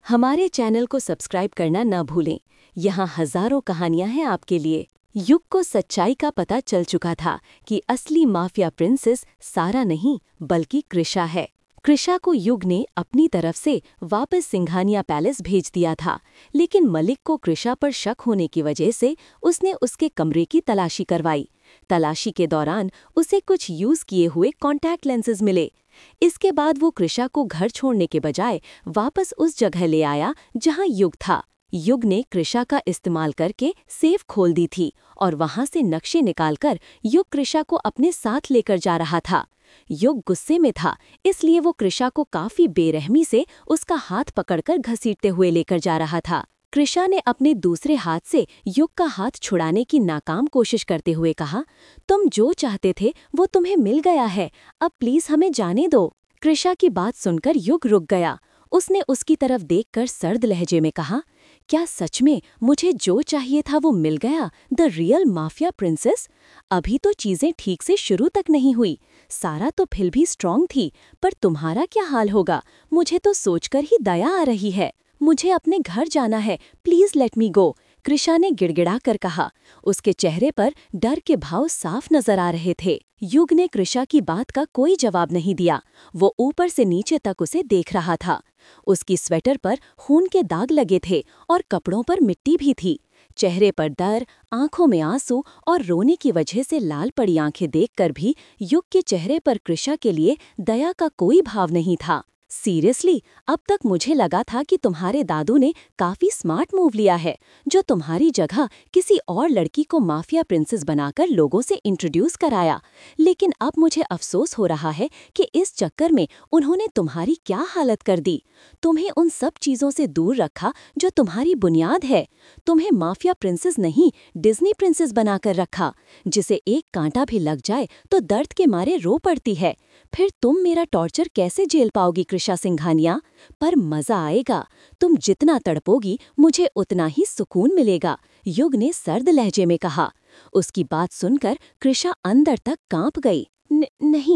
हमारे चैनल को सब्सक्राइब करना न भूलें। यहाँ हजारों कहानियां हैं आपके लिए। युग को सच्चाई का पता चल चुका था कि असली माफिया प्रिंसेस सारा नहीं बल्कि कृषा है। कृषा को युग ने अपनी तरफ से वापस सिंघानिया पैलेस भेज दिया था, लेकिन मलिक को कृषा पर शक होने की वजह से उसने उसके कमरे की तलाशी करवाई। तलाशी के दौरान उसे कुछ यूज किए हुए कॉन्टैक्ट लेंसेज मिले। इसके बाद वो कृषा को घर छोड़ने के बजाय वापस उस जगह ले आया जहां युग था। युग ने कृषा का इस्तेमाल करके सेफ खोल दी थी और वहां से नक्शे निकालकर युग कृषा को अपने साथ लेकर जा रहा था। युग गुस्से में था, इसलिए वो कृषा को काफी बेरहमी से उसका हाथ पकड़कर घसीटते हुए लेकर जा रहा था। कृषा ने अपने दूसरे हाथ से युग का हाथ छुड़ाने की नाकाम कोशिश करते हुए कहा, तुम जो चाहते थे वो तुम्हें मिल गया है, अब प्लीज हमें जाने दो। कृषा की बात सुनकर युग रुक गया। उसने उसकी तरफ देखकर सर्द लहजे में कहा, क्या सच में मुझे जो चाहिए था वो मिल गया? The real mafia princess? अभी तो चीजें ठीक से शुरू तक नहीं हुई। सारा तो फिर भी स्ट्रांग थी, पर तुम्हारा क्या हाल होगा? मुझे तो सोचकर ही दया आ रही है। मुझे अपने घर जाना है, please let me go, Krisha ने गिड़गिड़ा कर कहा। उसके चेहरे पर डर के भाव साफ नजर आ रहे थे। युग ने कृषा की बात का कोई जवाब नहीं दिया। वो ऊपर से नीचे तक उसे देख रहा था। उसकी स्वेटर पर खून के दाग लगे थे और कपड़ों पर मिट्टी भी थी। चेहरे पर डर, आंखों में आंसू और रोने की वजह से लाल पड़ी आंखें देखकर भी युग के चेहरे पर कृषा के लिए दया का कोई भाव नहीं था। सीरियसली, अब तक मुझे लगा था कि तुम्हारे दादू ने काफी स्मार्ट मूव लिया है, जो तुम्हारी जगह किसी और लड़की को माफिया प्रिंसेस बनाकर लोगों से इंट्रोड्यूस कराया। लेकिन अब मुझे अफसोस हो रहा है कि इस चक्कर में उन्होंने तुम्हारी क्या हालत कर दी। तुम्हें उन सब चीजों से दूर रखा जो तुम्हारी बुनियाद है। तुम्हें माफिया प्रिंसेस नहीं, डिज्नी प्रिंसेस बनाकर रखा, जिसे एक कांटा भी लग जाए तो दर्द के मारे रो पड़ती है। फिर तुम मेरा टॉर्चर कैसे झेल पाओगी कृषा सिंघानिया? पर मजा आएगा। तुम जितना तड़पोगी मुझे उतना ही सुकून मिलेगा, युग ने सर्द लहजे में कहा। उसकी बात सुनकर कृषा अंदर तक कांप गई। नहीं,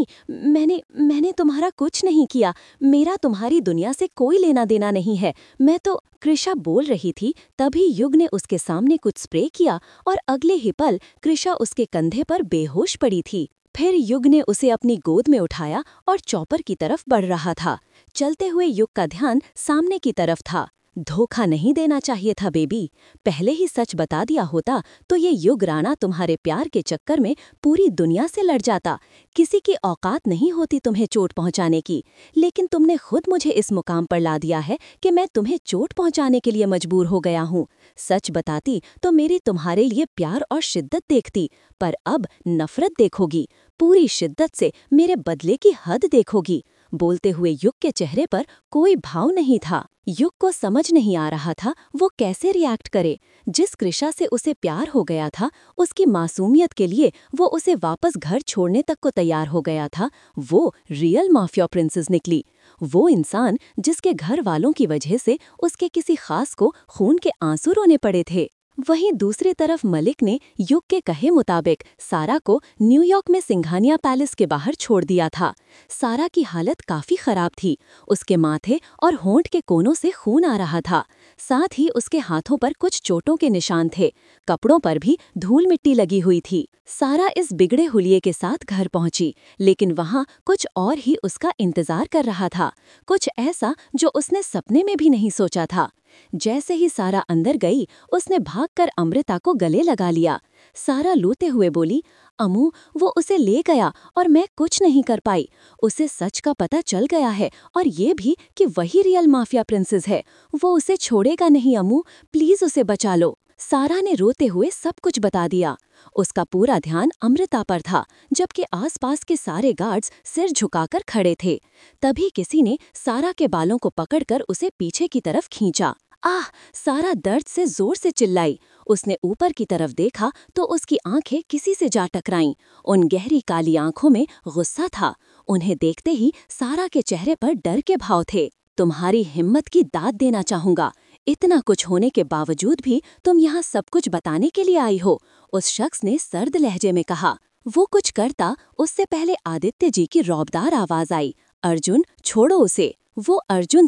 मैंने तुम्हारा कुछ नहीं किया। मेरा तुम्हारी दुनिया से कोई लेना देना नहीं है। मैं तो कृषा बोल रही थी, तभी युग ने उसके सामने कुछ स्प्रे किया और अगले ही पल कृषा उसके कंधे पर बेहोश पड़ी थी। फिर युग ने उसे अपनी गोद में उठाया और चौपर की तरफ बढ़ रहा था। चलते हुए युग का ध्यान सामने की तरफ था। धोखा नहीं देना चाहिए था बेबी। पहले ही सच बता दिया होता तो ये युग राणा तुम्हारे प्यार के चक्कर में पूरी दुनिया से लड़ जाता। किसी की औकात नहीं होती तुम्हें चोट पहुंचाने की, लेकिन तुमने खुद मुझे इस मुकाम पर ला दिया है कि मैं तुम्हें चोट पहुंचाने के लिए मजबूर हो गया हूँ। सच बताती तो मेरी तुम्हारे लिए प्यार और शिद्दत देखती, पर अब नफरत देखोगी। पूरी शिद्दत से मेरे बदले की हद देखोगी। बोलते हुए युग के चेहरे पर कोई भाव नहीं था। युग को समझ नहीं आ रहा था वो कैसे रिएक्ट करे। जिस कृषा से उसे प्यार हो गया था, उसकी मासूमियत के लिए वो उसे वापस घर छोड़ने तक को तैयार हो गया था, वो रियल माफिया प्रिंसेस निकली। वो इंसान जिसके घर वालों की वजह से उसके किसी खास को खून के आंसू रोने पड़े थे। वहीं दूसरी तरफ मलिक ने युग के कहे मुताबिक सारा को न्यूयॉर्क में सिंघानिया पैलेस के बाहर छोड़ दिया था। सारा की हालत काफी खराब थी। उसके माथे और होंठ के कोनों से खून आ रहा था। साथ ही उसके हाथों पर कुछ चोटों के निशान थे। कपड़ों पर भी धूल मिट्टी लगी हुई थी। सारा इस बिगड़े हुलिये के साथ घर पहुंची, लेकिन वहां कुछ और ही उसका इंतजार कर रहा था। कुछ ऐसा जो उसने सपने में भी नहीं सोचा था। जैसे ही सारा अंदर गई, उसने भागकर अमृता को गले लगा लिया। सारा लूते हुए बोली, अमू, वो उसे ले गया और मैं कुछ नहीं कर पाई। उसे सच का पता चल गया है, और ये भी कि वही रियल माफिया प्रिंसेस है। वो उसे छोड़ेगा नहीं अमू, प्लीज उसे बचा लो। सारा ने रोते हुए सब कुछ बता दिया। उसका पूरा ध्यान अमृता पर था, जबकि आसपास के सारे गार्ड्स सिर झुकाकर खड़े थे। तभी किसी ने सारा के बालों को पकड़कर उसे पीछे की तरफ खींचा। आह! सारा दर्द से जोर से चिल्लाई। उसने ऊपर की तरफ देखा तो उसकी आंखें किसी से जा टकराईं। उन गहरी काली आंखों में गुस्सा था। उन्हें देखते ही सारा के चेहरे पर डर के भाव थे। तुम्हारी हिम्मत की दाद देना चाहूंगा। इतना कुछ होने के बावजूद भी तुम यहाँ सब कुछ बताने के लिए आई हो, उस शख्स ने सर्द लहजे में कहा। वो कुछ करता उससे पहले आदित्य जी की रौबदार आवाज आई, अर्जुन, छोड़ो उसे। वो अर्जुन था,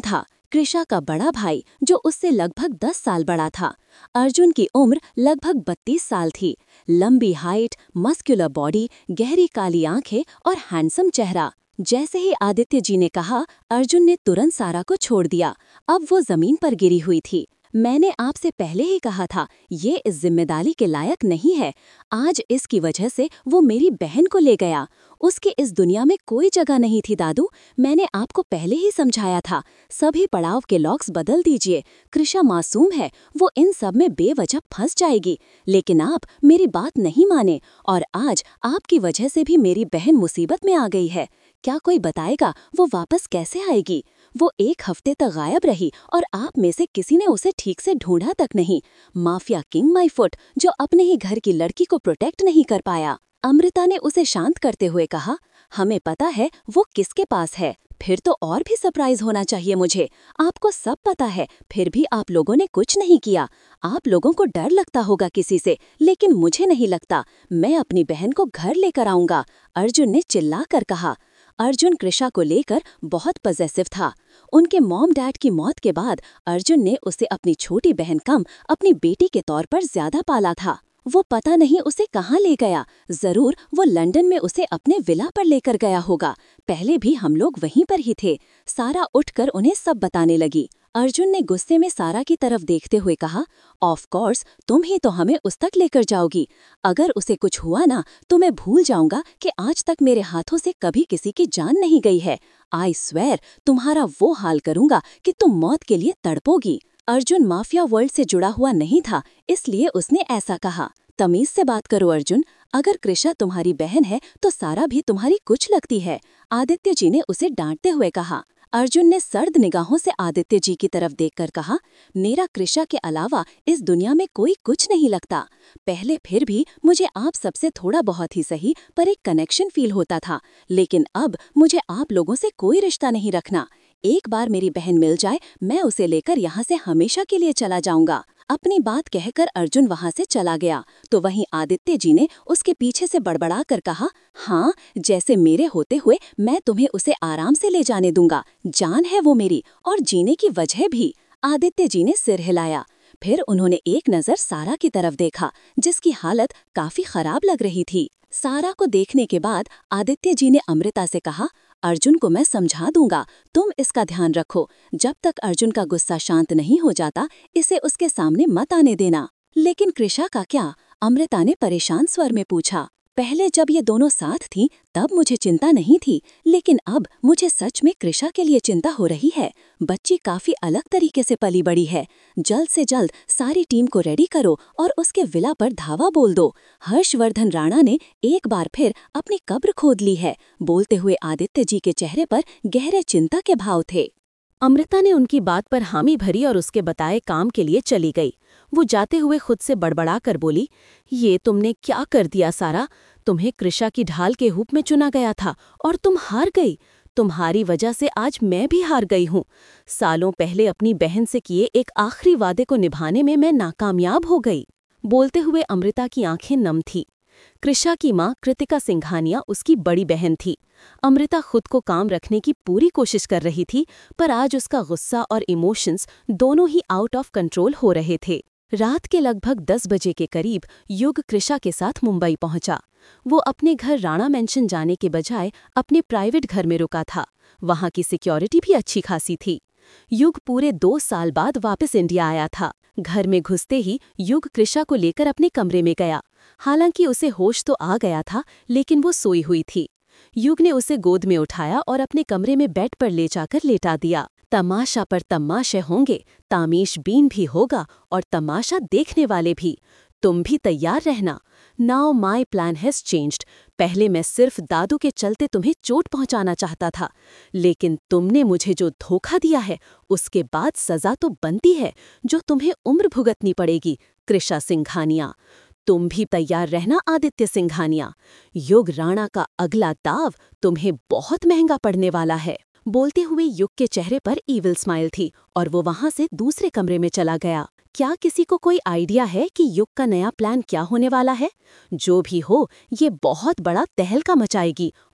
कृषा का बड़ा भाई जो उससे लगभग 10 साल बड़ा था। अर्जुन की उम्र लगभग 32 साल थी। लंबी हाइट, मस्कुलर बॉडी, गहरी काली आंखें और हैंडसम चेहरा। जैसे ही आदित्य जी ने कहा, अर्जुन ने तुरंत सारा को छोड़ दिया। अब वो जमीन पर गिरी हुई थी। मैंने आपसे पहले ही कहा था, ये इस जिम्मेदारी के लायक नहीं है। आज इसकी वजह से वो मेरी बहन को ले गया। उसकी इस दुनिया में कोई जगह नहीं थी दादू। मैंने आपको पहले ही समझाया था। सभी पड़ाव के लॉक्स बदल दीजिए। कृषा मासूम है, वो इन सब में बेवजह फंस जाएगी। लेकिन आप मेरी बात नहीं माने और आज आपकी वजह से भी मेरी बहन मुसीबत में आ गई है। क्या कोई बताएगा वो वापस कैसे आएगी? वो 1 हफ्ते तक गायब रही और आप में से किसी ने उसे ठीक से ढूंढा तक नहीं। माफिया किंग माई फुट जो अपने ही घर की लड़की को प्रोटेक्ट नहीं कर पाया। अमृता ने उसे शांत करते हुए कहा, हमें पता है वो किसके पास है। फिर तो और भी सरप्राइज होना चाहिए मुझे। आपको सब पता है, फिर भी आप लोगों ने कुछ नहीं किया। आप लोगों को डर लगता होगा किसी से, लेकिन मुझे नहीं लगता। मैं अपनी बहन को घर लेकर आऊंगा, अर्जुन ने चिल्लाकर कहा। अर्जुन कृषा को लेकर बहुत पॉसेसिव था। उनके मॉम डैड की मौत के बाद अर्जुन ने उसे अपनी छोटी बहन कम अपनी बेटी के तौर पर ज्यादा पाला था। वो पता नहीं उसे कहाँ ले गया। जरूर वो लंदन में उसे अपने विला पर लेकर गया होगा। पहले भी हम लोग वहीं पर ही थे। सारा उठकर उन्हें सब बताने लगी। अर्जुन ने गुस्से में सारा की तरफ देखते हुए कहा, ऑफ कोर्स तुम ही तो हमें उस तक लेकर जाओगी। अगर उसे कुछ हुआ ना तो मैं भूल जाऊंगा कि आज तक मेरे हाथों से कभी किसी की जान नहीं गई है। आई स्वेयर तुम्हारा वो हाल करूंगा कि तुम मौत के लिए तड़पोगी। अर्जुन माफिया वर्ल्ड से जुड़ा हुआ नहीं था, इसलिए उसने ऐसा कहा। तमीज से बात करो अर्जुन, अगर कृषा तुम्हारी बहन है तो सारा भी तुम्हारी कुछ लगती है, आदित्य जी ने उसे डांटते हुए कहा। अर्जुन ने सर्द निगाहों से आदित्य जी की तरफ देखकर कहा, मेरा कृषा के अलावा इस दुनिया में कोई कुछ नहीं लगता। पहले फिर भी मुझे आप सबसे थोड़ा बहुत ही सही पर एक कनेक्शन फील होता था, लेकिन अब मुझे आप लोगों से कोई रिश्ता नहीं रखना। एक बार मेरी बहन मिल जाए, मैं उसे लेकर यहाँ से हमेशा के लिए चला जाऊंगा। अपनी बात कहकर अर्जुन वहाँ से चला गया तो वहीं आदित्य जी ने उसके पीछे से बड़बड़ा कर कहा, हाँ जैसे मेरे होते हुए मैं तुम्हें उसे आराम से ले जाने दूंगा। जान है वो मेरी और जीने की वजह भी। आदित्य जी ने सिर हिलाया। फिर उन्होंने एक नजर सारा की तरफ देखा, जिसकी हालत काफी खराब लग रही थी। सारा को देखने के बाद आदित्य जी ने अमृता से कहा, अर्जुन को मैं समझा दूंगा, तुम इसका ध्यान रखो। जब तक अर्जुन का गुस्सा शांत नहीं हो जाता, इसे उसके सामने मत आने देना। लेकिन कृषा का क्या? अमृता ने परेशान स्वर में पूछा। पहले जब ये दोनों साथ थीं, तब मुझे चिंता नहीं थी, लेकिन अब मुझे सच में कृषा के लिए चिंता हो रही है। बच्ची काफी अलग तरीके से पली बड़ी है। जल्द से जल्द सारी टीम को रेडी करो और उसके विला पर धावा बोल दो। हर्षवर्धन राणा ने एक बार फिर अपनी कब्र खोद ली है, बोलते हुए आदित्य जी के चेहरे पर गहरे चिंता के भाव थे। अमृता ने उनकी बात पर हामी भरी और उसके बताए काम के लिए चली गई। वो जाते हुए खुद से बड़बड़ा कर बोली, ये तुमने क्या कर दिया सारा? तुम्हें कृषा की ढाल के रूप में चुना गया था और तुम हार गई। तुम्हारी वजह से आज मैं भी हार गई हूँ। सालों पहले अपनी बहन से किए एक आखिरी वादे को निभाने में मैं नाकामयाब हो गई। बोलते हुए अमृता की आंखें नम थी। कृषा की मां कृतिका सिंघानिया उसकी बड़ी बहन थी। अमृता खुद को काम रखने की पूरी कोशिश कर रही थी, पर आज उसका गुस्सा और इमोशंस दोनों ही आउट ऑफ कंट्रोल हो रहे थे। रात के लगभग 10 बजे के करीब युग कृषा के साथ मुंबई पहुंचा। वो अपने घर राणा मेंशन जाने के बजाय अपने प्राइवेट घर में रुका था। वहां की सिक्योरिटी भी अच्छी खासी थी। युग पूरे 2 साल बाद वापस इंडिया आया था। घर में घुसते ही युग कृषा को लेकर अपने कमरे में गया। हालांकि उसे होश तो आ गया था, लेकिन वो सोई हुई थी। युग ने उसे गोद में उठाया और अपने कमरे में बेड पर ले जाकर लेटा दिया। तमाशा पर तमाशे होंगे, तामीश बीन भी होगा और तमाशा देखने वाले भी। तुम भी तैयार रहना। Now my plan has changed. पहले मैं सिर्फ दादू के चलते तुम्हें चोट पहुंचाना चाहता था, लेकिन तुमने मुझे जो धोखा दिया है उसके बाद सजा तो बनती है, जो तुम्हें उम्र भुगतनी पड़ेगी। कृषा सिंघानिया, तुम भी तैयार रहना आदित्य सिंघानिया। युग राणा का अगला दाव तुम्हें बहुत महंगा पड़ने वाला है। बोलते हुए युग के चेहरे पर ईविल स्माइल थी और वो वहां से दूसरे कमरे में चला गया। क्या किसी को कोई आइडिया है कि युग का नया प्लान क्या होने वाला है? जो भी हो, ये बहुत बड़ा तहलका मचाएगी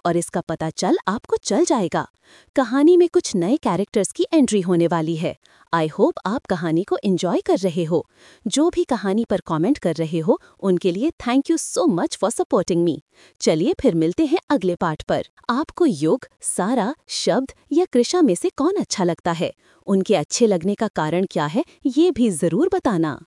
और इसका पता आपको चल जाएगा। कहानी में कुछ नए कैरेक्टर्स की एंट्री होने वाली है। आई होप आप कहानी को एंजॉय कर रहे हो। जो भी कहानी पर कमेंट कर रहे हो उनके लिए thank you so much for supporting me. चलिए फिर मिलते हैं अगले पार्ट पर। आपको युग, सारा, शब्द या कृषा में से कौन अच्छा लगता है? उनके अच्छे लगने का कारण क्या है, ये भी जरूर बताना।